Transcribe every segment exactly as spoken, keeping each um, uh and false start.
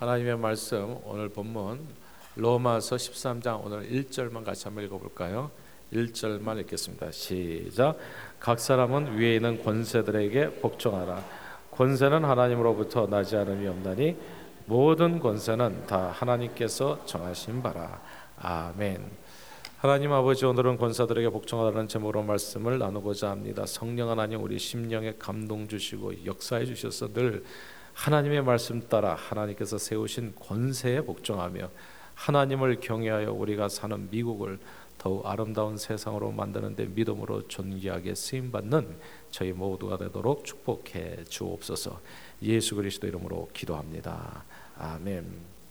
하나님의 말씀 오늘 본문 로마서 십삼 장 오늘 일 절만 같이 한번 읽어볼까요? 일 절만 읽겠습니다. 시작. 각 사람은 위에 있는 권세들에게 복종하라. 권세는 하나님으로부터 나지 않음이 없나니 모든 권세는 다 하나님께서 정하신 바라. 아멘. 하나님 아버지, 오늘은 권사들에게 복종하라는 제목으로 말씀을 나누고자 합니다. 성령 하나님, 우리 심령에 감동 주시고 역사해 주셔서 늘 하나님의 말씀 따라 하나님께서 세우신 권세에 복종하며 하나님을 경외하여 우리가 사는 미국을 더욱 아름다운 세상으로 만드는 데 믿음으로 존귀하게 쓰임받는 저희 모두가 되도록 축복해 주옵소서. 예수 그리스도 이름으로 기도합니다. 아멘.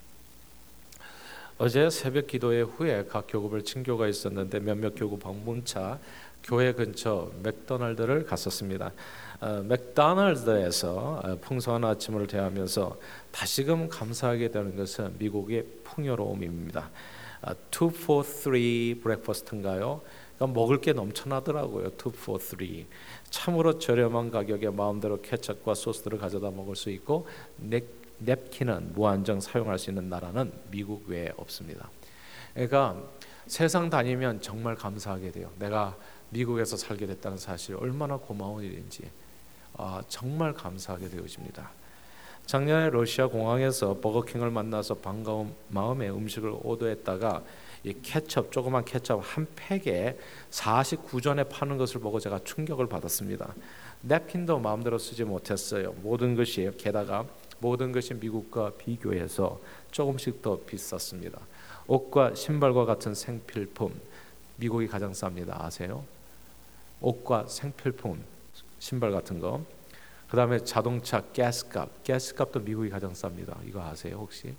어제 새벽 기도회 후에 각 교급을 친교가 있었는데 몇몇 교구 방문차 교회 근처 맥도날드를 갔었습니다. 어, 맥도날드에서 어, 풍성한 아침을 대하면서 다시금 감사하게 되는 것은 미국의 풍요로움입니다. 어, two for three 브렉퍼스트인가요? 그러니까 먹을 게 넘쳐나더라고요. two for three. 참으로 저렴한 가격에 마음대로 케첩과 소스들을 가져다 먹을 수 있고 넥, 냅킨은 무한정 사용할 수 있는 나라는 미국 외에 없습니다. 그러니까 세상 다니면 정말 감사하게 돼요. 내가 미국에서 살게 됐다는 사실 얼마나 고마운 일인지 아, 정말 감사하게 되어집니다. 작년에 러시아 공항에서 버거킹을 만나서 반가운 마음에 음식을 오더했다가 이 케첩, 조그만 케첩 한 팩에 사십구 전에 파는 것을 보고 제가 충격을 받았습니다. 냅킨도 마음대로 쓰지 못했어요. 모든 것이, 게다가 모든 것이 미국과 비교해서 조금씩 더 비쌌습니다. 옷과 신발과 같은 생필품, 미국이 가장 쌉니다. 아세요? 옷과 생필품, 신발 같은 거. 그 다음에 자동차 가스값, 가스값도 미국이 가장 쌉니다. 이거 아세요 혹시?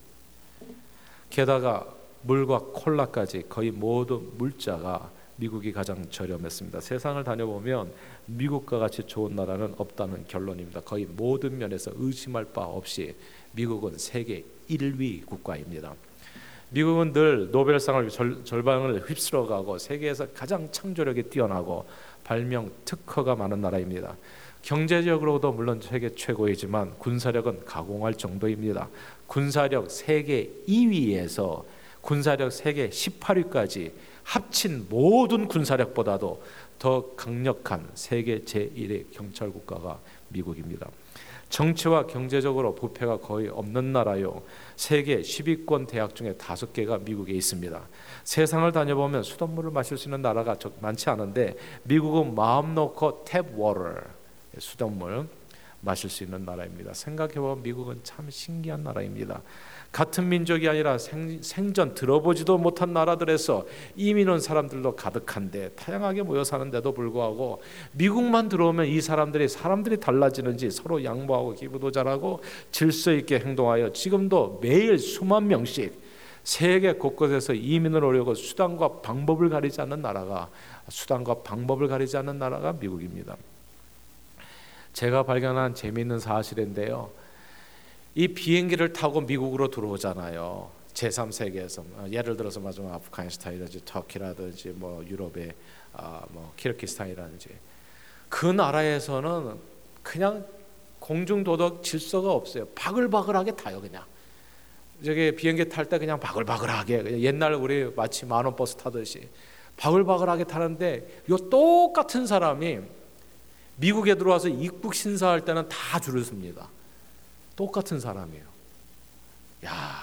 게다가 물과 콜라까지 거의 모든 물자가 미국이 가장 저렴했습니다. 세상을 다녀보면 미국과 같이 좋은 나라는 없다는 결론입니다. 거의 모든 면에서 의심할 바 없이 미국은 세계 일 위 국가입니다. 미국은 늘 노벨상을 절, 절반을 휩쓸어가고 세계에서 가장 창조력이 뛰어나고 발명 특허가 많은 나라입니다. 경제적으로도 물론 세계 최고이지만 군사력은 가공할 정도입니다. 군사력 세계 이 위에서 군사력 세계 십팔 위까지 합친 모든 군사력보다도 더 강력한 세계 제일의 경찰 국가가 미국입니다. 정치와 경제적으로 부패가 거의 없는 나라요. 세계 십 위권 대학 중에 다섯 개가 미국에 있습니다. 세상을 다녀보면 수돗물을 마실 수 있는 나라가 많지 않은데 미국은 마음 놓고 탭 워터, 수돗물 마실 수 있는 나라입니다. 생각해보면 미국은 참 신기한 나라입니다. 같은 민족이 아니라 생, 생전 들어보지도 못한 나라들에서 이민 온 사람들도 가득한데 다양하게 모여 사는데도 불구하고 미국만 들어오면 이 사람들이 사람들이 달라지는지 서로 양보하고 기부도 잘하고 질서 있게 행동하여 지금도 매일 수만 명씩 세계 곳곳에서 이민을 오려고 수단과 방법을 가리지 않는 나라가 수단과 방법을 가리지 않는 나라가 미국입니다. 제가 발견한 재미있는 사실인데요. 이 비행기를 타고 미국으로 들어오잖아요. 제삼 세계에서 예를 들어서 마지막 아프가니스탄이라든지 터키라든지 뭐 유럽의 아, 뭐 키르기스탄이라든지 그 나라에서는 그냥 공중도덕 질서가 없어요. 바글바글하게 타요. 그냥 저기 비행기 탈 때 그냥 바글바글하게 옛날 우리 마치 만원 버스 타듯이 바글바글하게 타는데 요 똑같은 사람이 미국에 들어와서 입국 신사할 때는 다 줄을 섭니다. 똑같은 사람이에요. 야,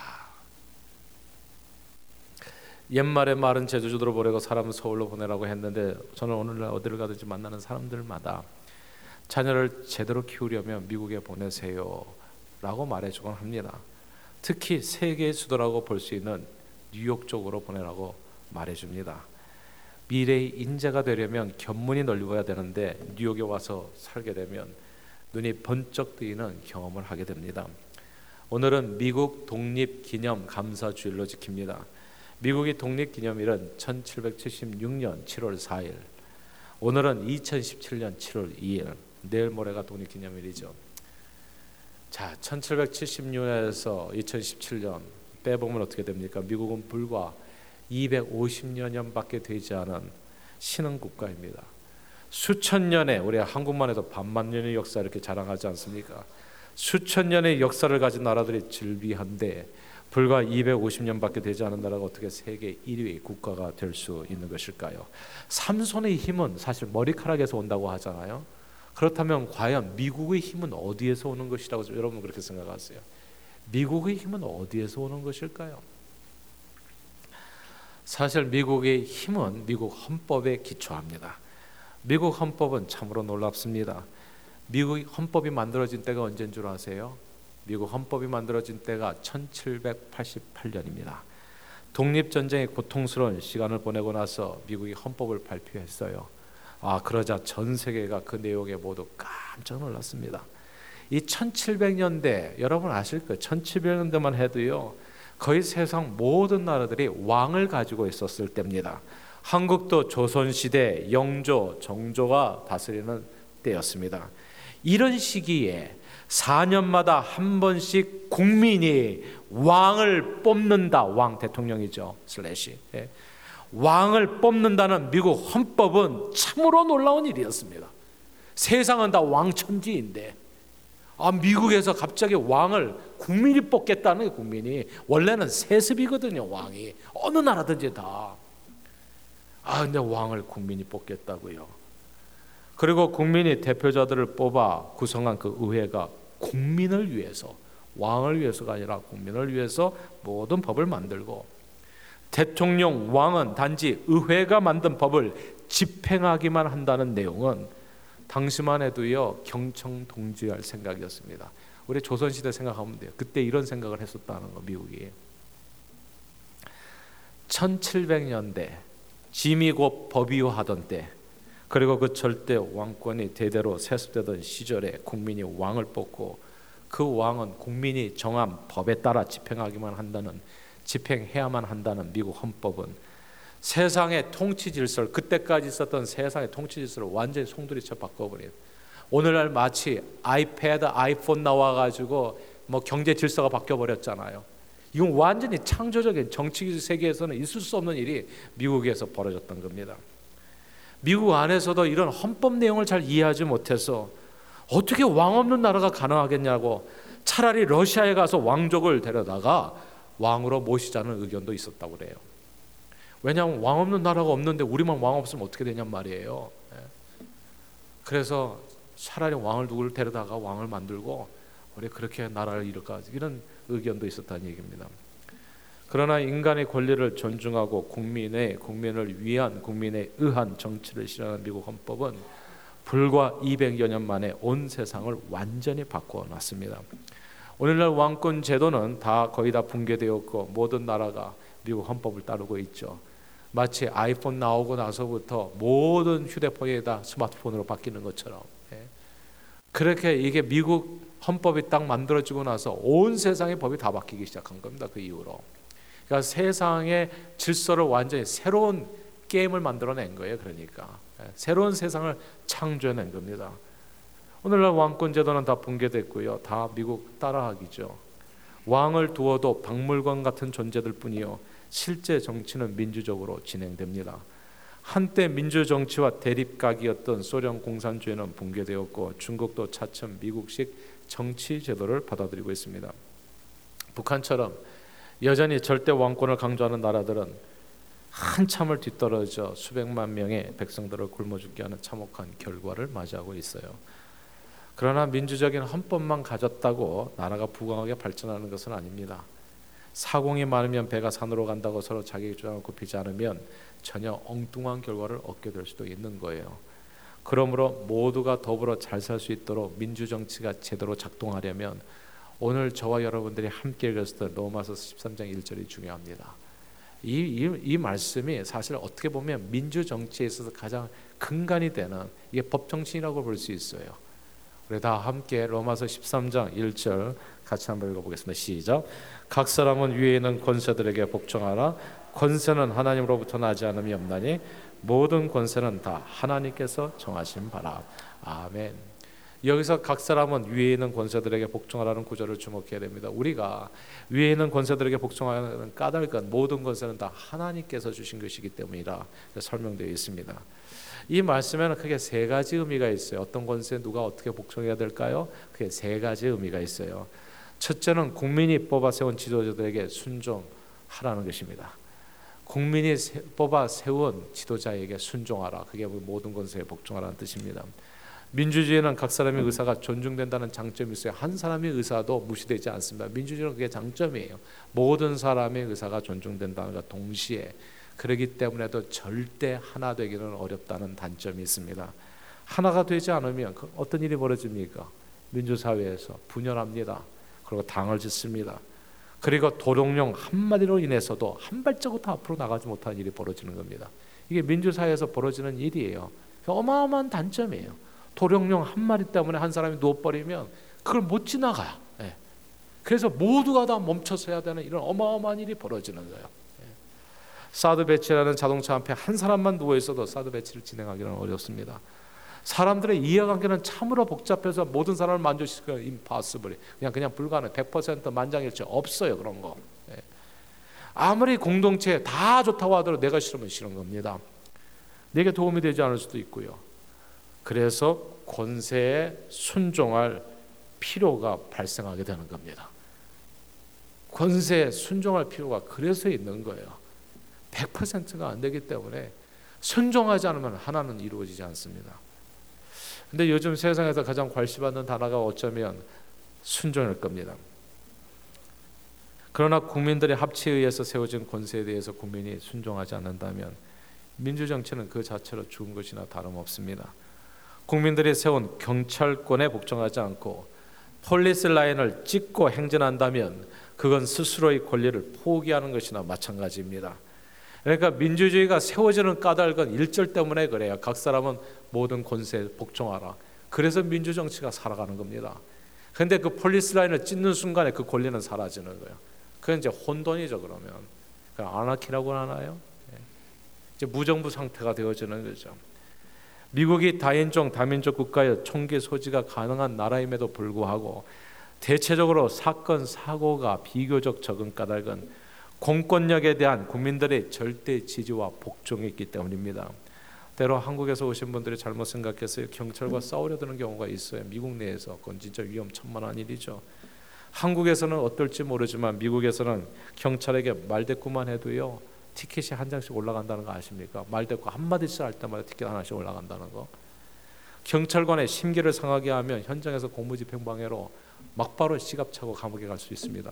옛말에 말은 제주도로 보내고 사람은 서울로 보내라고 했는데 저는 오늘날 어디를 가든지 만나는 사람들마다 자녀를 제대로 키우려면 미국에 보내세요 라고 말해주곤 합니다. 특히 세계의 수도라고 볼 수 있는 뉴욕 쪽으로 보내라고 말해줍니다. 미래의 인재가 되려면 견문이 넓어야 되는데 뉴욕에 와서 살게 되면 눈이 번쩍 뜨이는 경험을 하게 됩니다. 오늘은 미국 독립기념감사주일로 지킵니다. 미국의 독립기념일은 천칠백칠십육 년 칠월 사일, 오늘은 이천십칠 년 칠월 이일, 내일 모레가 독립기념일이죠. 자, 천칠백칠십육 년에서 이천십칠 년 빼보면 어떻게 됩니까? 미국은 불과 이백오십여 년밖에 되지 않은 신흥 국가입니다. 수천 년의 우리 한국만 해도 반만 년의 역사 이렇게 자랑하지 않습니까? 수천 년의 역사를 가진 나라들이 즐비한데 불과 이백오십 년밖에 되지 않은 나라가 어떻게 세계 일 위 국가가 될 수 있는 것일까요? 삼손의 힘은 사실 머리카락에서 온다고 하잖아요. 그렇다면 과연 미국의 힘은 어디에서 오는 것이라고 여러분 그렇게 생각하세요? 미국의 힘은 어디에서 오는 것일까요? 사실 미국의 힘은 미국 헌법에 기초합니다. 미국 헌법은 참으로 놀랍습니다. 미국 헌법이 만들어진 때가 언제인 줄 아세요? 미국 헌법이 만들어진 때가 천칠백팔십팔 년입니다. 독립전쟁의 고통스러운 시간을 보내고 나서 미국이 헌법을 발표했어요. 아, 그러자 전 세계가 그 내용에 모두 깜짝 놀랐습니다. 이 천칠백 년대 여러분 아실 거예요. 천칠백 년대만 해도요 거의 세상 모든 나라들이 왕을 가지고 있었을 때입니다. 한국도 조선시대 영조, 정조가 다스리는 때였습니다. 이런 시기에 사 년마다 한 번씩 국민이 왕을 뽑는다. 왕 대통령이죠. 슬래시. 예. 왕을 뽑는다는 미국 헌법은 참으로 놀라운 일이었습니다. 세상은 다 왕천지인데 아, 미국에서 갑자기 왕을 국민이 뽑겠다는 게 국민이 원래는 세습이거든요. 왕이 어느 나라든지 다. 아, 근데 왕을 국민이 뽑겠다고요. 그리고 국민이 대표자들을 뽑아 구성한 그 의회가 국민을 위해서, 왕을 위해서가 아니라 국민을 위해서 모든 법을 만들고 대통령, 왕은 단지 의회가 만든 법을 집행하기만 한다는 내용은 당시만 해도요 경청동지할 생각이었습니다. 우리 조선시대 생각하면 돼요. 그때 이런 생각을 했었다는 거. 미국이 천칠백 년대 짐이 곧 법이화하던 때, 그리고 그 절대 왕권이 대대로 세습되던 시절에 국민이 왕을 뽑고 그 왕은 국민이 정한 법에 따라 집행하기만 한다는, 집행해야만 한다는 미국 헌법은 세상의 통치 질서를, 그때까지 있었던 세상의 통치 질서를 완전히 송두리째 바꿔버린, 오늘날 마치 아이패드, 아이폰 나와가지고 뭐 경제 질서가 바뀌어버렸잖아요. 이건 완전히 창조적인 정치 세계에서는 있을 수 없는 일이 미국에서 벌어졌던 겁니다. 미국 안에서도 이런 헌법 내용을 잘 이해하지 못해서 어떻게 왕 없는 나라가 가능하겠냐고 차라리 러시아에 가서 왕족을 데려다가 왕으로 모시자는 의견도 있었다고 그래요. 왜냐하면 왕 없는 나라가 없는데 우리만 왕 없으면 어떻게 되냔 말이에요. 그래서 차라리 왕을 누구를 데려다가 왕을 만들고 우리 그렇게 나라를 이룰까, 이런 의견도 있었다는 얘기입니다. 그러나 인간의 권리를 존중하고 국민의 국민을 위한, 국민에 의한 정치를 실현하는 미국 헌법은 불과 이백여 년 만에 온 세상을 완전히 바꿔놨습니다. 오늘날 왕권 제도는 다 거의 다 붕괴되었고 모든 나라가 미국 헌법을 따르고 있죠. 마치 아이폰 나오고 나서부터 모든 휴대폰이 다 스마트폰으로 바뀌는 것처럼. 그렇게 이게 미국 헌법이 딱 만들어지고 나서 온 세상의 법이 다 바뀌기 시작한 겁니다. 그 이후로. 그러니까 세상의 질서를 완전히 새로운 게임을 만들어낸 거예요. 그러니까 새로운 세상을 창조해낸 겁니다. 오늘날 왕권 제도는 다 붕괴됐고요. 다 미국 따라하기죠. 왕을 두어도 박물관 같은 존재들 뿐이요, 실제 정치는 민주적으로 진행됩니다. 한때 민주정치와 대립각이었던 소련 공산주의는 붕괴되었고 중국도 차츰 미국식 정치 제도를 받아들이고 있습니다. 북한처럼 여전히 절대 왕권을 강조하는 나라들은 한참을 뒤떨어져 수백만 명의 백성들을 굶어 죽게 하는 참혹한 결과를 맞이하고 있어요. 그러나 민주적인 헌법만 가졌다고 나라가 부강하게 발전하는 것은 아닙니다. 사공이 많으면 배가 산으로 간다고 서로 자기 주장을 굽히지 않으면 전혀 엉뚱한 결과를 얻게 될 수도 있는 거예요. 그러므로 모두가 더불어 잘 살 수 있도록 민주정치가 제대로 작동하려면 오늘 저와 여러분들이 함께 읽었을 로마서 십삼 장 일 절이 중요합니다. 이, 이, 이 말씀이 사실 어떻게 보면 민주정치에 있어서 가장 근간이 되는, 이게 법정신이라고 볼 수 있어요. 우리 다 함께 로마서 십삼 장 일 절 같이 한번 읽어보겠습니다. 시작. 각 사람은 위에 있는 권세들에게 복종하라. 권세는 하나님으로부터 나지 않음이 없나니 모든 권세는 다 하나님께서 정하신 바라. 아멘. 여기서 각 사람은 위에 있는 권세들에게 복종하라는 구절을 주목해야 됩니다. 우리가 위에 있는 권세들에게 복종하는 까닭은 모든 권세는 다 하나님께서 주신 것이기 때문이라 설명되어 있습니다. 이 말씀에는 크게 세 가지 의미가 있어요. 어떤 권세에 누가 어떻게 복종해야 될까요? 크게 세 가지 의미가 있어요. 첫째는 국민이 뽑아 세운 지도자들에게 순종하라는 것입니다. 국민이 뽑아 세운 지도자에게 순종하라. 그게 모든 권세에 복종하라는 뜻입니다. 민주주의는 각 사람의 의사가 존중된다는 장점이 있어요. 한 사람의 의사도 무시되지 않습니다. 민주주의는 그게 장점이에요. 모든 사람의 의사가 존중된다는 것 동시에 그렇기 때문에도 절대 하나 되기는 어렵다는 단점이 있습니다. 하나가 되지 않으면 어떤 일이 벌어집니까? 민주사회에서 분열합니다. 그리고 당을 짓습니다. 그리고 도룡령 한마디로 인해서도 한 발자국 더 앞으로 나가지 못하는 일이 벌어지는 겁니다. 이게 민주사회에서 벌어지는 일이에요. 어마어마한 단점이에요. 도룡령 한 마리 때문에 한 사람이 누워버리면 그걸 못 지나가요. 예. 그래서 모두가 다 멈춰서야 되는 이런 어마어마한 일이 벌어지는 거예요. 예. 사드 배치라는 자동차 앞에 한 사람만 누워있어도 사드 배치를 진행하기는 어렵습니다. 사람들의 이해관계는 참으로 복잡해서 모든 사람을 만족시키기는 impossible. 그냥 그냥 불가능. 백 퍼센트 만장일치 없어요. 그런 거. 예. 아무리 공동체에 다 좋다고 하더라도 내가 싫으면 싫은 겁니다. 내게 도움이 되지 않을 수도 있고요. 그래서 권세에 순종할 필요가 발생하게 되는 겁니다. 권세에 순종할 필요가 그래서 있는 거예요. 백 퍼센트가 안 되기 때문에 순종하지 않으면 하나는 이루어지지 않습니다. 근데 요즘 세상에서 가장 관심받는 단어가 어쩌면 순종일 겁니다. 그러나 국민들의 합치에 의해서 세워진 권세에 대해서 국민이 순종하지 않는다면 민주정치는 그 자체로 죽은 것이나 다름없습니다. 국민들이 세운 경찰권에 복종하지 않고 폴리스 라인을 찍고 행진한다면 그건 스스로의 권리를 포기하는 것이나 마찬가지입니다. 그러니까 민주주의가 세워지는 까닭은 일절 때문에 그래요. 각 사람은 모든 권세에 복종하라. 그래서 민주정치가 살아가는 겁니다. 그런데 그 폴리스 라인을 찢는 순간에 그 권리는 사라지는 거예요. 그건 이제 혼돈이죠. 그러면 아나키라고 하나요? 이제 무정부 상태가 되어지는 거죠. 미국이 다인종 다민족 국가의 총기 소지가 가능한 나라임에도 불구하고 대체적으로 사건 사고가 비교적 적은 까닭은 공권력에 대한 국민들의 절대 지지와 복종이 있기 때문입니다. 때로 한국에서 오신 분들이 잘못 생각해서 경찰과 싸우려 드는 경우가 있어요. 미국 내에서. 그건 진짜 위험천만한 일이죠. 한국에서는 어떨지 모르지만 미국에서는 경찰에게 말대꾸만 해도요 티켓이 한 장씩 올라간다는 거 아십니까? 말대꾸 한마디씩 할 때마다 티켓 하나씩 올라간다는 거. 경찰관의 심기를 상하게 하면 현장에서 공무집행방해로 막바로 시갑차고 감옥에 갈 수 있습니다.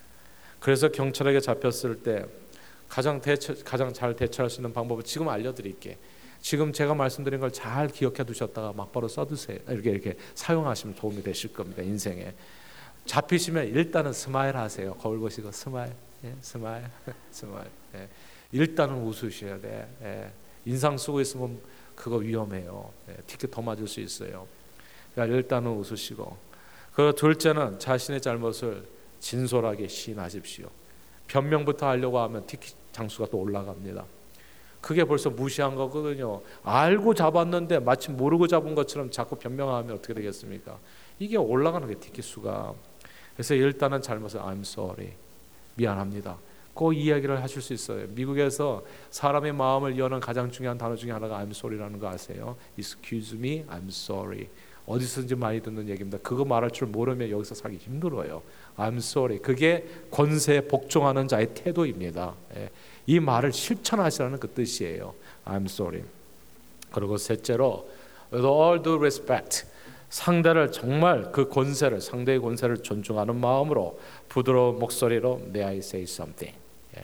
그래서 경찰에게 잡혔을 때 가장 대처, 가장 잘 대처할 수 있는 방법을 지금 알려드릴게. 지금 제가 말씀드린 걸 잘 기억해 두셨다가 막바로 써두세요. 이렇게 이렇게 사용하시면 도움이 되실 겁니다. 인생에. 잡히시면 일단은 스마일 하세요. 거울 보시고 스마일, 예, 스마일, 스마일. 예. 일단은 웃으셔야 돼. 예. 인상 쓰고 있으면 그거 위험해요. 예. 티켓 더 맞을 수 있어요. 그러니까 일단은 웃으시고. 그 둘째는 자신의 잘못을 진솔하게 시인하십시오. 변명부터 하려고 하면 티켓 장수가 또 올라갑니다. 그게 벌써 무시한 거거든요. 알고 잡았는데 마치 모르고 잡은 것처럼 자꾸 변명하면 어떻게 되겠습니까? 이게 올라가는 게 티켓 수가. 그래서 일단은 잘못을 I'm sorry, 미안합니다. 그 이야기를 하실 수 있어요. 미국에서 사람의 마음을 여는 가장 중요한 단어 중에 하나가 I'm sorry라는 거 아세요? Excuse me, I'm sorry. 어디서든지 많이 듣는 얘기입니다. 그거 말할 줄 모르면 여기서 살기 힘들어요. I'm sorry. 그게 권세에 복종하는 자의 태도입니다. 예. 이 말을 실천하시라는 그 뜻이에요. I'm sorry. 그리고 셋째로 with all due respect, 상대를 정말 그 권세를 상대의 권세를 존중하는 마음으로 부드러운 목소리로 May I say something. 예.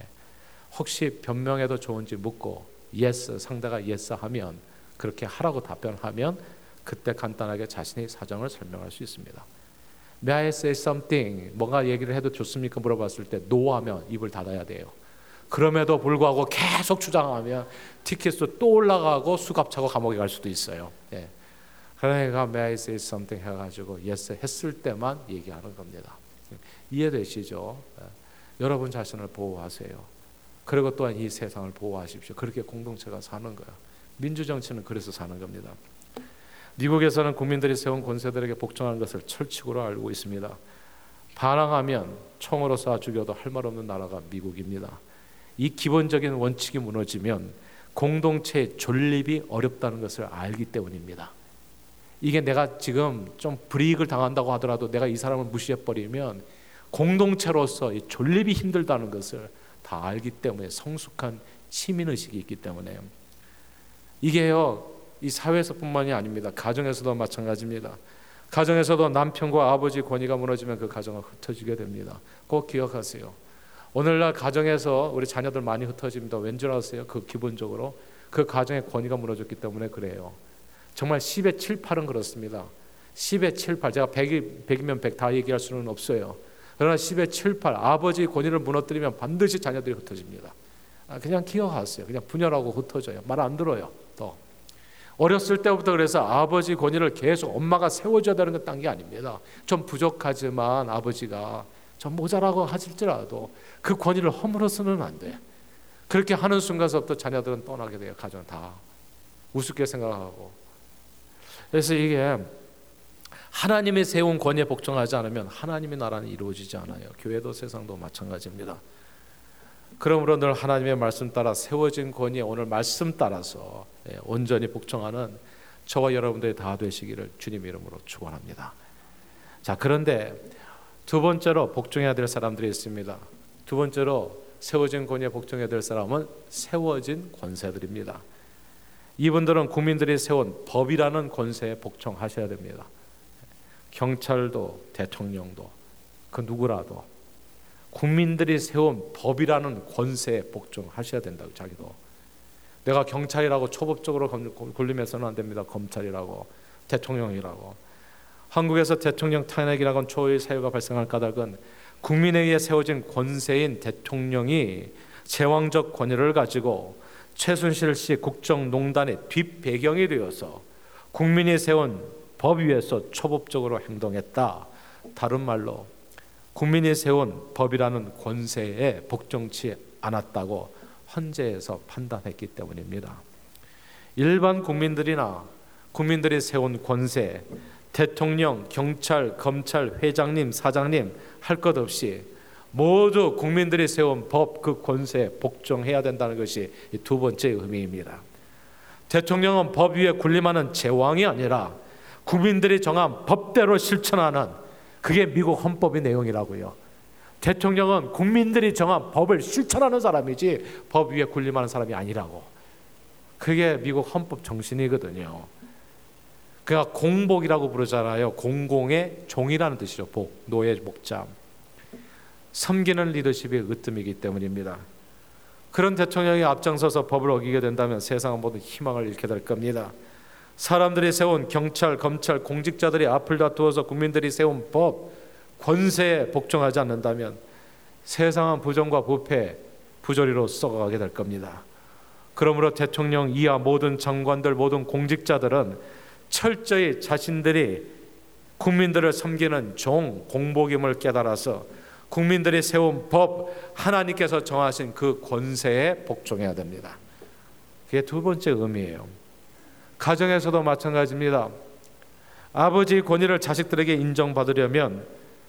혹시 변명해도 좋은지 묻고 yes, 상대가 yes 하면 그렇게 하라고 답변하면 그때 간단하게 자신의 사정을 설명할 수 있습니다. May I say something? 뭔가 얘기를 해도 좋습니까? 물어봤을 때 no 하면 입을 닫아야 돼요. 그럼에도 불구하고 계속 주장하면 티켓도 또 올라가고 수갑차고 감옥에 갈 수도 있어요. 예. 그러니까 May I say something 해가지고 yes 했을 때만 얘기하는 겁니다. 이해되시죠? 예. 여러분 자신을 보호하세요. 그리고 또한 이 세상을 보호하십시오. 그렇게 공동체가 사는 거예요. 민주정치는 그래서 사는 겁니다. 미국에서는 국민들이 세운 권세들에게 복종하는 것을 철칙으로 알고 있습니다. 반항하면 총으로 쏴 죽여도 할 말 없는 나라가 미국입니다. 이 기본적인 원칙이 무너지면 공동체의 존립이 어렵다는 것을 알기 때문입니다. 이게 내가 지금 좀 불이익을 당한다고 하더라도 내가 이 사람을 무시해버리면 공동체로서 이 존립이 힘들다는 것을 다 알기 때문에 성숙한 시민의식이 있기 때문에 이게요 이 사회에서뿐만이 아닙니다. 가정에서도 마찬가지입니다. 가정에서도 남편과 아버지 권위가 무너지면 그 가정은 흩어지게 됩니다. 꼭 기억하세요. 오늘날 가정에서 우리 자녀들 많이 흩어집니다. 왠 줄 아세요? 그 기본적으로 그 가정의 권위가 무너졌기 때문에 그래요. 정말 십에 칠, 팔은 그렇습니다. 십에 칠, 팔 제가 백이, 백이면 백 다 얘기할 수는 없어요. 그러나 십에 칠, 팔 아버지의 권위를 무너뜨리면 반드시 자녀들이 흩어집니다. 그냥 기억하세요. 그냥 분열하고 흩어져요. 말 안 들어요. 또 어렸을 때부터 그래서 아버지 권위를 계속 엄마가 세워줘야 되는 건 딴 게 아닙니다. 좀 부족하지만 아버지가 좀 모자라고 하실지라도 그 권위를 허물어서는 안 돼. 그렇게 하는 순간서부터 자녀들은 떠나게 돼요. 가정 다 우습게 생각하고. 그래서 이게 하나님이 세운 권위에 복종하지 않으면 하나님의 나라는 이루어지지 않아요. 교회도 세상도 마찬가지입니다. 그러므로 늘 하나님의 말씀 따라 세워진 권위에 오늘 말씀 따라서 온전히 복종하는 저와 여러분들이 다 되시기를 주님 이름으로 축원합니다. 자, 그런데 두 번째로 복종해야 될 사람들이 있습니다. 두 번째로 세워진 권위에 복종해야 될 사람은 세워진 권세들입니다. 이분들은 국민들이 세운 법이라는 권세에 복종하셔야 됩니다. 경찰도 대통령도 그 누구라도 국민들이 세운 법이라는 권세에 복종하셔야 된다고. 자기도 내가 경찰이라고 초법적으로 굴림해서는 안 됩니다. 검찰이라고 대통령이라고. 한국에서 대통령 탄핵이라고는 초유의 사유가 발생할 까닭은 국민에 의해 세워진 권세인 대통령이 제왕적 권위를 가지고 최순실 씨 국정농단의 뒷배경이 되어서 국민이 세운 법 위에서 초법적으로 행동했다. 다른 말로 국민이 세운 법이라는 권세에 복종치 않았다고 헌재에서 판단했기 때문입니다. 일반 국민들이나 국민들이 세운 권세, 대통령, 경찰, 검찰, 회장님, 사장님 할 것 없이 모두 국민들이 세운 법 그 권세에 복종해야 된다는 것이 두 번째 의미입니다. 대통령은 법 위에 군림하는 제왕이 아니라 국민들이 정한 법대로 실천하는, 그게 미국 헌법의 내용이라고요. 대통령은 국민들이 정한 법을 실천하는 사람이지 법 위에 군림하는 사람이 아니라고. 그게 미국 헌법 정신이거든요. 그러니까 공복이라고 부르잖아요. 공공의 종이라는 뜻이죠. 복, 노예, 목자. 섬기는 리더십의 으뜸이기 때문입니다. 그런 대통령이 앞장서서 법을 어기게 된다면 세상은 모든 희망을 잃게 될 겁니다. 사람들이 세운 경찰, 검찰, 공직자들이 앞을 다투어서 국민들이 세운 법, 권세에 복종하지 않는다면 세상은 부정과 부패, 부조리로 썩어가게 될 겁니다. 그러므로 대통령 이하 모든 장관들, 모든 공직자들은 철저히 자신들이 국민들을 섬기는 종, 공복임을 깨달아서 국민들이 세운 법, 하나님께서 정하신 그 권세에 복종해야 됩니다. 그게 두 번째 의미예요. 가정에서도 마찬가지입니다. 아버지의 권위를 자식들에게 인정받으려면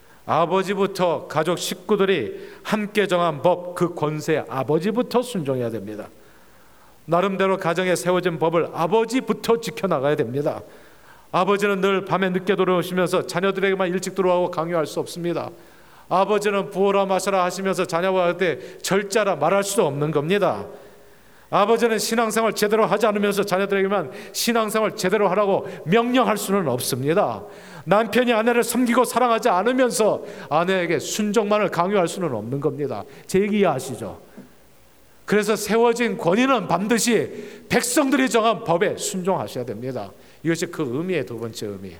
아버지부터 가족 식구들이 함께 정한 법, 그 권세에 아버지부터 순종해야 됩니다. 나름대로 가정에 세워진 법을 아버지부터 지켜나가야 됩니다. 아버지는 늘 밤에 늦게 들어오시면서 자녀들에게만 일찍 들어오고 강요할 수 없습니다. 아버지는 부어라 마셔라 하시면서 자녀와 할 때 절자라 말할 수 없는 겁니다. 아버지는 신앙생활 제대로 하지 않으면서 자녀들에게만 신앙생활 제대로 하라고 명령할 수는 없습니다. 남편이 아내를 섬기고 사랑하지 않으면서 아내에게 순종만을 강요할 수는 없는 겁니다. 제 얘기 이해하시죠? 그래서 세워진 권위는 반드시 백성들이 정한 법에 순종하셔야 됩니다. 이것이 그 의미의 두 번째 의미.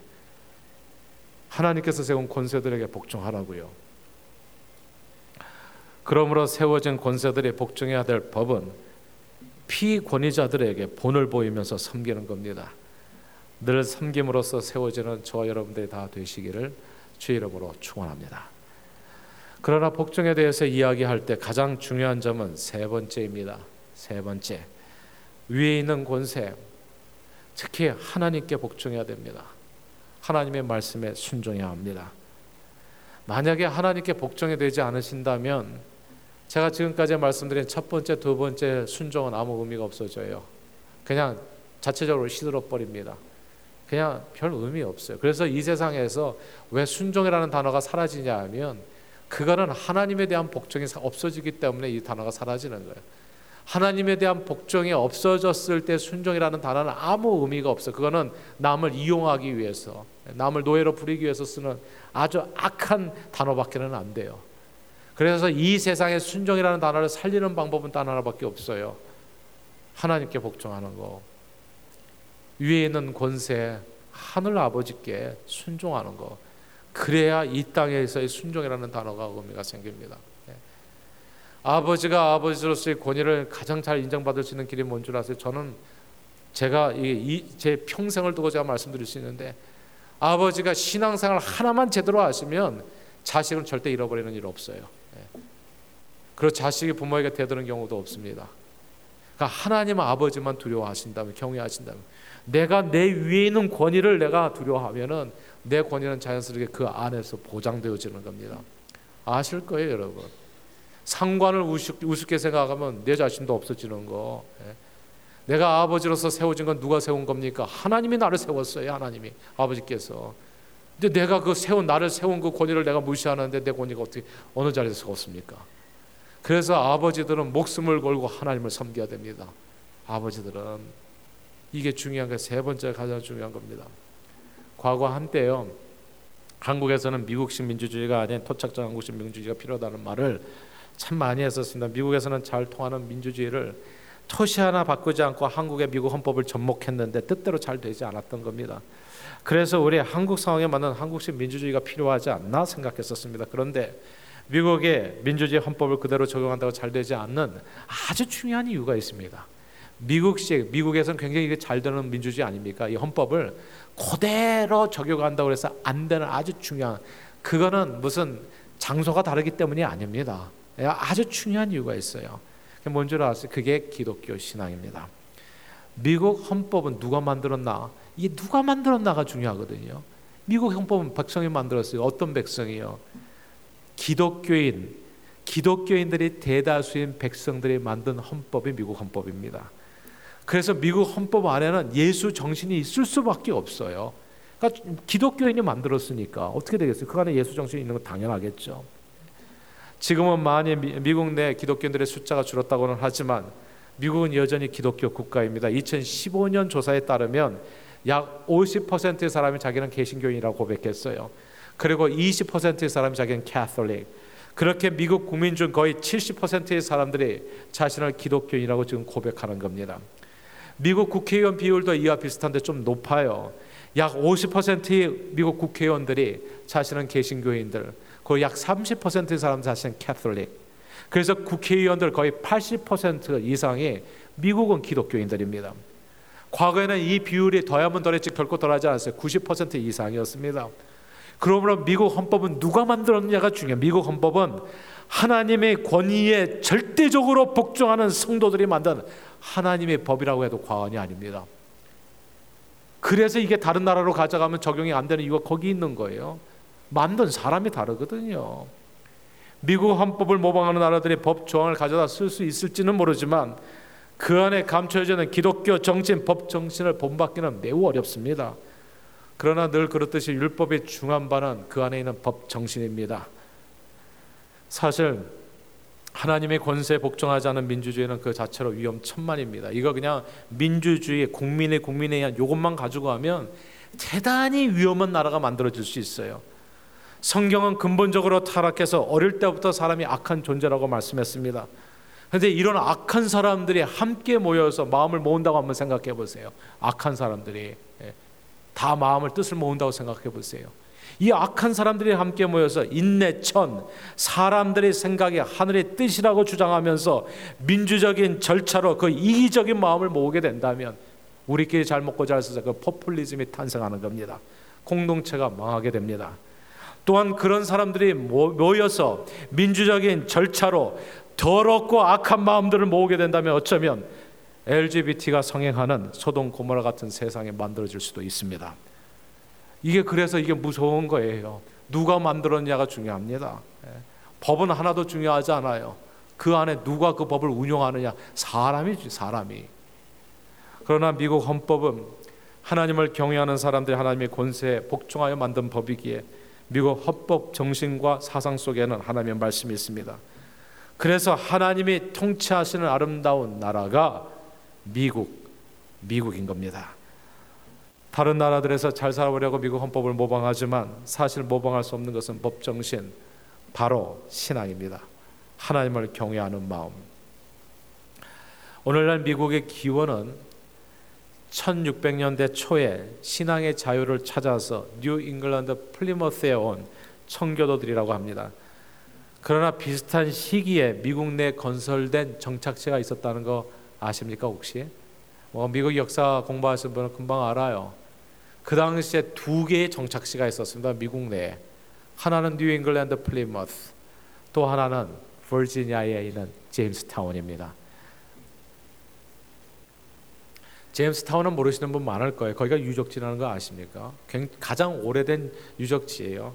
하나님께서 세운 권세들에게 복종하라고요. 그러므로 세워진 권세들이 복종해야 될 법은 피권위자들에게 본을 보이면서 섬기는 겁니다. 늘 섬김으로써 세워지는 저와 여러분들이 다 되시기를 주의 이름으로 축원합니다. 그러나 복종에 대해서 이야기할 때 가장 중요한 점은 세 번째입니다. 세 번째, 위에 있는 권세, 특히 하나님께 복종해야 됩니다. 하나님의 말씀에 순종해야 합니다. 만약에 하나님께 복종이 되지 않으신다면 제가 지금까지 말씀드린 첫 번째, 두 번째 순종은 아무 의미가 없어져요. 그냥 자체적으로 시들어 버립니다. 그냥 별 의미 없어요. 그래서 이 세상에서 왜 순종이라는 단어가 사라지냐 하면 그거는 하나님에 대한 복종이 없어지기 때문에 이 단어가 사라지는 거예요. 하나님에 대한 복종이 없어졌을 때 순종이라는 단어는 아무 의미가 없어요. 그거는 남을 이용하기 위해서, 남을 노예로 부리기 위해서 쓰는 아주 악한 단어밖에는 안 돼요. 그래서 이 세상에 순종이라는 단어를 살리는 방법은 단 하나밖에 없어요. 하나님께 복종하는 거, 위에 있는 권세 하늘 아버지께 순종하는 거, 그래야 이 땅에서의 순종이라는 단어가 의미가 생깁니다. 아버지가 아버지로서의 권위를 가장 잘 인정받을 수 있는 길이 뭔 줄 아세요? 저는 제가 이 제 평생을 두고 제가 말씀드릴 수 있는데, 아버지가 신앙생활 하나만 제대로 하시면 자식은 절대 잃어버리는 일 없어요. 그리고 자식이 부모에게 대드는 경우도 없습니다. 그러니까 하나님 아버지만 두려워하신다면, 경외하신다면, 내가 내 위에 있는 권위를 내가 두려워하면은 내 권위는 자연스럽게 그 안에서 보장되어지는 겁니다. 아실 거예요, 여러분. 상관을 우습, 우습게 생각하면 내 자신도 없어지는 거. 내가 아버지로서 세워진 건 누가 세운 겁니까? 하나님이 나를 세웠어요. 하나님이, 아버지께서. 근데 내가 그 세운, 나를 세운 그 권위를 내가 무시하는데 내 권위가 어떻게 어느 자리에서 세웠습니까? 그래서 아버지들은 목숨을 걸고 하나님을 섬겨야 됩니다. 아버지들은 이게 중요한 게 세 번째 가장 중요한 겁니다. 과거 한때요, 한국에서는 미국식 민주주의가 아닌 토착적 한국식 민주주의가 필요하다는 말을 참 많이 했었습니다. 미국에서는 잘 통하는 민주주의를 토시 하나 바꾸지 않고 한국의 미국 헌법을 접목했는데 뜻대로 잘 되지 않았던 겁니다. 그래서 우리 한국 상황에 맞는 한국식 민주주의가 필요하지 않나 생각했었습니다. 그런데 미국의 민주주의 헌법을 그대로 적용한다고 잘 되지 않는 아주 중요한 이유가 있습니다. 미국식, 미국에서는 굉장히 잘 되는 민주주의 아닙니까? 이 헌법을 그대로 적용한다고 해서 안 되는 아주 중요한, 그거는 무슨 장소가 다르기 때문이 아닙니다. 아주 중요한 이유가 있어요. 뭔 줄 아세요? 그게 기독교 신앙입니다. 미국 헌법은 누가 만들었나? 이게 누가 만들었나가 중요하거든요. 미국 헌법은 백성이 만들었어요. 어떤 백성이요? 기독교인, 기독교인들이 대다수인 백성들이 만든 헌법이 미국 헌법입니다. 그래서 미국 헌법 안에는 예수 정신이 있을 수밖에 없어요. 그러니까 기독교인이 만들었으니까 어떻게 되겠어요? 그 안에 예수 정신이 있는 건 당연하겠죠. 지금은 많이 미국 내 기독교인들의 숫자가 줄었다고는 하지만 미국은 여전히 기독교 국가입니다. 이천십오 년 조사에 따르면 약 오십 퍼센트의 사람이 자기는 개신교인이라고 고백했어요. 그리고 이십 퍼센트의 사람이 자기는 캐톨릭. 그렇게 미국 국민 중 거의 칠십 퍼센트의 사람들이 자신을 기독교인이라고 지금 고백하는 겁니다. 미국 국회의원 비율도 이와 비슷한데 좀 높아요. 약 오십 퍼센트의 미국 국회의원들이 자신은 개신교인들, 거의 약 삼십 퍼센트의 사람 자신은 캐톨릭. 그래서 국회의원들 거의 팔십 퍼센트 이상이 미국은 기독교인들입니다. 과거에는 이 비율이 더하면 더했지 결코 덜하지 않았어요. 구십 퍼센트 이상이었습니다. 그러므로 미국 헌법은 누가 만들었느냐가 중요해요. 미국 헌법은 하나님의 권위에 절대적으로 복종하는 성도들이 만든 하나님의 법이라고 해도 과언이 아닙니다. 그래서 이게 다른 나라로 가져가면 적용이 안 되는 이유가 거기 있는 거예요. 만든 사람이 다르거든요. 미국 헌법을 모방하는 나라들이 법 조항을 가져다 쓸 수 있을지는 모르지만 그 안에 감춰져 있는 기독교 정신, 법 정신을 본받기는 매우 어렵습니다. 그러나 늘 그렇듯이 율법의 중한 바는 그 안에 있는 법 정신입니다. 사실 하나님의 권세에 복종하지 않은 민주주의는 그 자체로 위험천만입니다. 이거 그냥 민주주의, 국민의 국민에 의한 이것만 가지고 하면 대단히 위험한 나라가 만들어질 수 있어요. 성경은 근본적으로 타락해서 어릴 때부터 사람이 악한 존재라고 말씀했습니다. 그런데 이런 악한 사람들이 함께 모여서 마음을 모은다고 한번 생각해 보세요. 악한 사람들이 다 마음을 뜻을 모은다고 생각해 보세요. 이 악한 사람들이 함께 모여서 인내천, 사람들의 생각이 하늘의 뜻이라고 주장하면서 민주적인 절차로 그 이기적인 마음을 모으게 된다면 우리끼리 잘 먹고 잘 살자 그 포퓰리즘이 탄생하는 겁니다. 공동체가 망하게 됩니다. 또한 그런 사람들이 모여서 민주적인 절차로 더럽고 악한 마음들을 모으게 된다면 어쩌면 엘지비티가 성행하는 소돔 고모라 같은 세상이 만들어질 수도 있습니다. 이게 그래서 이게 무서운 거예요. 누가 만들었냐가 중요합니다. 법은 하나도 중요하지 않아요. 그 안에 누가 그 법을 운용하느냐, 사람이지, 사람이. 그러나 미국 헌법은 하나님을 경외하는 사람들이 하나님의 권세에 복종하여 만든 법이기에 미국 헌법 정신과 사상 속에는 하나님의 말씀이 있습니다. 그래서 하나님이 통치하시는 아름다운 나라가 미국, 미국인 겁니다. 다른 나라들에서 잘 살아보려고 미국 헌법을 모방하지만 사실 모방할 수 없는 것은 법 정신, 바로 신앙입니다. 하나님을 경외하는 마음. 오늘날 미국의 기원은 천육백 년대 초에 신앙의 자유를 찾아서 뉴 잉글랜드 플리머스에 온 청교도들이라고 합니다. 그러나 비슷한 시기에 미국 내 건설된 정착지가 있었다는 거 아십니까 혹시? 뭐 미국 역사 공부하시는 분은 금방 알아요. 그 당시에 두 개의 정착지가 있었습니다. 미국 내에. 하나는 뉴 잉글랜드 플리머스, 또 하나는 버지니아에 있는 제임스타운입니다. 제임스타운은 모르시는 분 많을 거예요. 거기가 유적지라는 거 아십니까? 가장 오래된 유적지예요.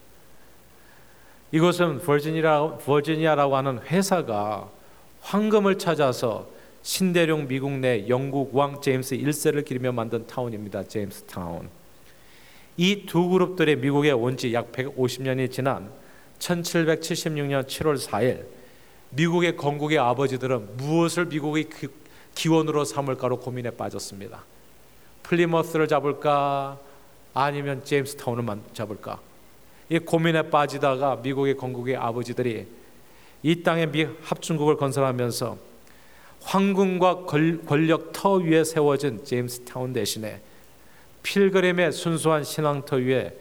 이곳은 버지니아, 버지니아라고 하는 회사가 황금을 찾아서 신대륙 미국 내 영국 왕 제임스 일 세를 기리며 만든 타운입니다. 제임스타운. 이 두 그룹들이 미국에 온 지 약 백오십 년이 지난 천칠백칠십육 년 칠월 사일 미국의 건국의 아버지들은 무엇을 미국의 기원으로 삼을까로 고민에 빠졌습니다. 플리머스를 잡을까 아니면 제임스타운을 잡을까? 이 고민에 빠지다가 미국의 건국의 아버지들이 이 땅에 미 합중국을 건설하면서 황금과 권력 터 위에 세워진 제임스타운 대신에 필그림의 순수한 신앙터 위에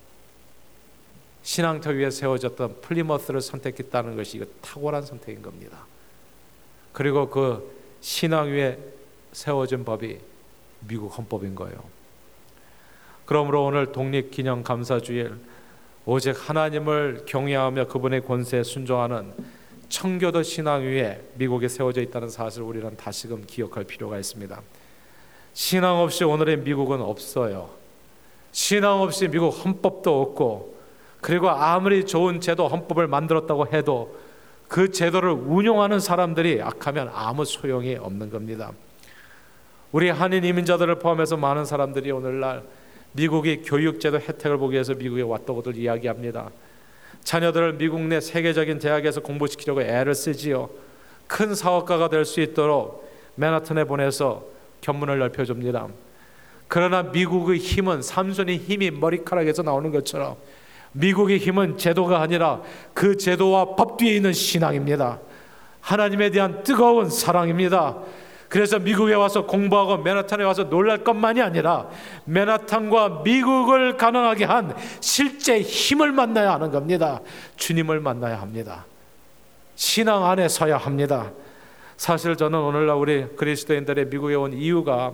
신앙터 위에 세워졌던 플리머스를 선택했다는 것이 이거 탁월한 선택인 겁니다. 그리고 그 신앙 위에 세워진 법이 미국 헌법인 거예요. 그러므로 오늘 독립기념감사주일 오직 하나님을 경외하며 그분의 권세에 순종하는 청교도 신앙 위에 미국에 세워져 있다는 사실을 우리는 다시금 기억할 필요가 있습니다. 신앙 없이 오늘의 미국은 없어요. 신앙 없이 미국 헌법도 없고, 그리고 아무리 좋은 제도 헌법을 만들었다고 해도 그 제도를 운용하는 사람들이 악하면 아무 소용이 없는 겁니다. 우리 한인 이민자들을 포함해서 많은 사람들이 오늘날 미국의 교육제도 혜택을 보기 위해서 미국에 왔다고들 이야기합니다. 자녀들을 미국 내 세계적인 대학에서 공부시키려고 애를 쓰지요. 큰 사업가가 될 수 있도록 맨하튼에 보내서 견문을 넓혀줍니다. 그러나 미국의 힘은 삼손의 힘이 머리카락에서 나오는 것처럼 미국의 힘은 제도가 아니라 그 제도와 법 뒤에 있는 신앙입니다. 하나님에 대한 뜨거운 사랑입니다. 그래서 미국에 와서 공부하고 맨하탄에 와서 놀랄 것만이 아니라 맨하탄과 미국을 가능하게 한 실제 힘을 만나야 하는 겁니다. 주님을 만나야 합니다. 신앙 안에 서야 합니다. 사실 저는 오늘날 우리 그리스도인들의 미국에 온 이유가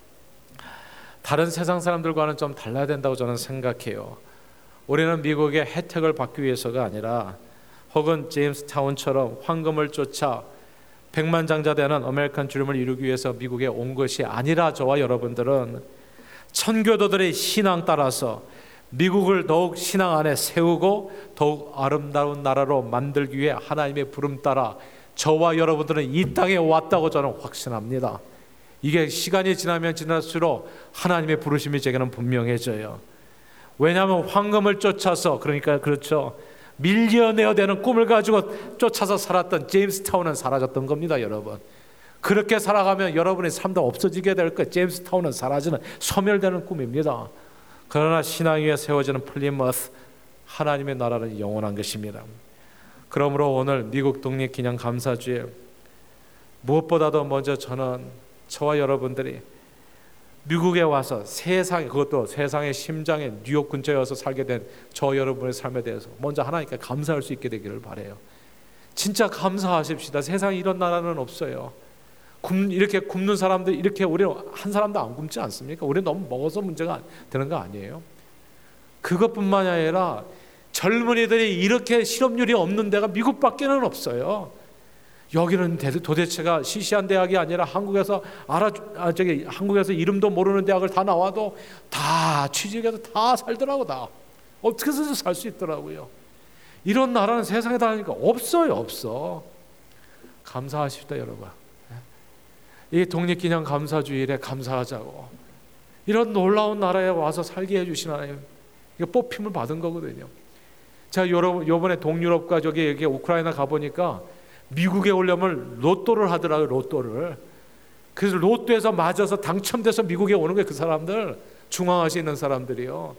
다른 세상 사람들과는 좀 달라야 된다고 저는 생각해요. 우리는 미국의 혜택을 받기 위해서가 아니라 혹은 제임스타운처럼 황금을 쫓아 백만장자되는 아메리칸 드림을 이루기 위해서 미국에 온 것이 아니라 저와 여러분들은 천교도들의 신앙 따라서 미국을 더욱 신앙 안에 세우고 더욱 아름다운 나라로 만들기 위해 하나님의 부름 따라 저와 여러분들은 이 땅에 왔다고 저는 확신합니다. 이게 시간이 지나면 지날수록 하나님의 부르심이 제게는 분명해져요. 왜냐하면 황금을 쫓아서, 그러니까 그렇죠, 밀리어네어 되는 꿈을 가지고 쫓아서 살았던 제임스타운은 사라졌던 겁니다. 여러분, 그렇게 살아가면 여러분의 삶도 없어지게 될 거예요. 제임스타운은 사라지는, 소멸되는 꿈입니다. 그러나 신앙 위에 세워지는 플리머스, 하나님의 나라는 영원한 것입니다. 그러므로 오늘 미국 독립기념감사주일 무엇보다도 먼저 저는 저와 여러분들이 미국에 와서 세상, 그것도 세상의 심장에 뉴욕 근처에 와서 살게 된 저 여러분의 삶에 대해서 먼저 하나님께 감사할 수 있게 되기를 바라요. 진짜 감사하십시다. 세상에 이런 나라는 없어요. 굶, 이렇게 굶는 사람들, 이렇게 우리는 한 사람도 안 굶지 않습니까? 우리는 너무 먹어서 문제가 되는 거 아니에요? 그것뿐만이 아니라 젊은이들이 이렇게 실업률이 없는 데가 미국밖에는 없어요. 여기는 도대체가 시시한 대학이 아니라 한국에서 알아 아, 저기 한국에서 이름도 모르는 대학을 다 나와도 다 취직해서 다 살더라고. 다 어떻게 해서 살 수 있더라고요. 이런 나라는 세상에 다 하니까 없어요. 없어. 감사하십시다 여러분. 이 독립기념 감사주일에 감사하자고. 이런 놀라운 나라에 와서 살게 해주신 하나님, 이거 뽑힘을 받은 거거든요. 제가 요번에 동유럽과 저기 여기 우크라이나 가보니까 미국에 오려면 로또를 하더라고요. 로또를. 그래서 로또에서 맞아서 당첨돼서 미국에 오는 거예요. 그 사람들, 중앙아시아에 있는 사람들이요.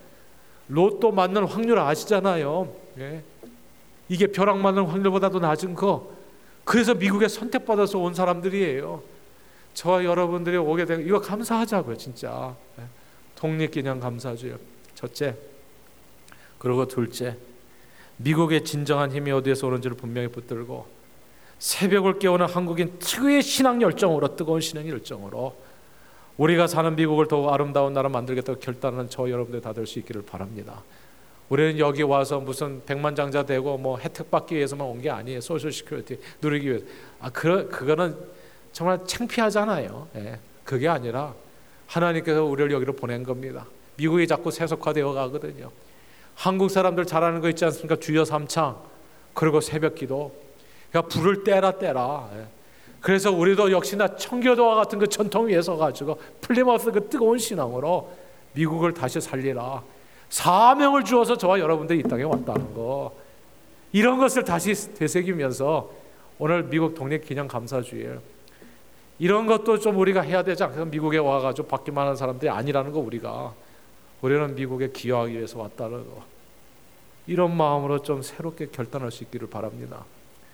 로또 맞는 확률 아시잖아요. 예. 이게 벼락 맞는 확률보다도 낮은 거. 그래서 미국에 선택받아서 온 사람들이에요. 저와 여러분들이 오게 되고 이거 감사하자고요. 진짜. 예. 독립기념 감사주요. 첫째. 그리고 둘째, 미국의 진정한 힘이 어디에서 오는지를 분명히 붙들고 새벽을 깨우는 한국인 특유의 신앙 열정으로, 뜨거운 신앙 열정으로 우리가 사는 미국을 더욱 아름다운 나라 만들겠다고 결단하는 저 여러분들 다 될 수 있기를 바랍니다. 우리는 여기 와서 무슨 백만장자 되고 뭐 혜택 받기 위해서만 온 게 아니에요. 소셜 시큐리티 누리기 위해서. 아, 그, 그거는 정말 창피하잖아요. 예, 그게 아니라 하나님께서 우리를 여기로 보낸 겁니다. 미국이 자꾸 세속화되어 가거든요. 한국 사람들 잘하는 거 있지 않습니까? 주여 삼창, 그리고 새벽 기도. 그러니까 불을 떼라 떼라. 예. 그래서 우리도 역시나 청교도와 같은 그 전통 위에 서 가지고 플리머스 그 뜨거운 신앙으로 미국을 다시 살리라. 사명을 주어서 저와 여러분들이 이 땅에 왔다는 거, 이런 것을 다시 되새기면서 오늘 미국 독립기념 감사주일, 이런 것도 좀 우리가 해야 되지 않겠어요? 미국에 와가지고 받기만 하는 사람들이 아니라는 거. 우리가 우리는 미국에 기여하기 위해서 왔다는 거, 이런 마음으로 좀 새롭게 결단할 수 있기를 바랍니다.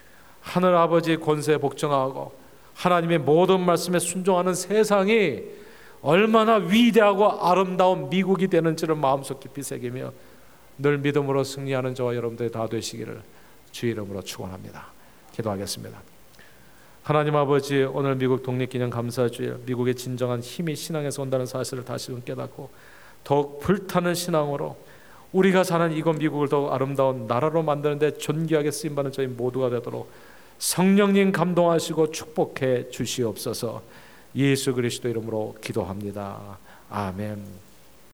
하늘 아버지의 권세에 복종하고 하나님의 모든 말씀에 순종하는 세상이 얼마나 위대하고 아름다운 미국이 되는지를 마음속 깊이 새기며 늘 믿음으로 승리하는 저와 여러분들이 다 되시기를 주의 이름으로 축원합니다. 기도하겠습니다. 하나님 아버지, 오늘 미국 독립기념 감사주일, 미국의 진정한 힘이 신앙에서 온다는 사실을 다시금 깨닫고 더욱 불타는 신앙으로 우리가 사는 이곳 미국을 더욱 아름다운 나라로 만드는 데 존귀하게 쓰임받는 저희 모두가 되도록 성령님 감동하시고 축복해 주시옵소서. 예수 그리스도 이름으로 기도합니다. 아멘.